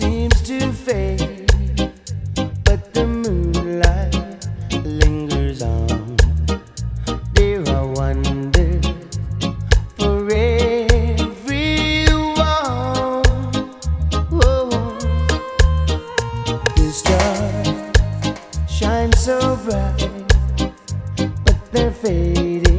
seems to fade, but the moonlight lingers on. There are wonders for everyone. Whoa. The stars shine so bright, but they're fading.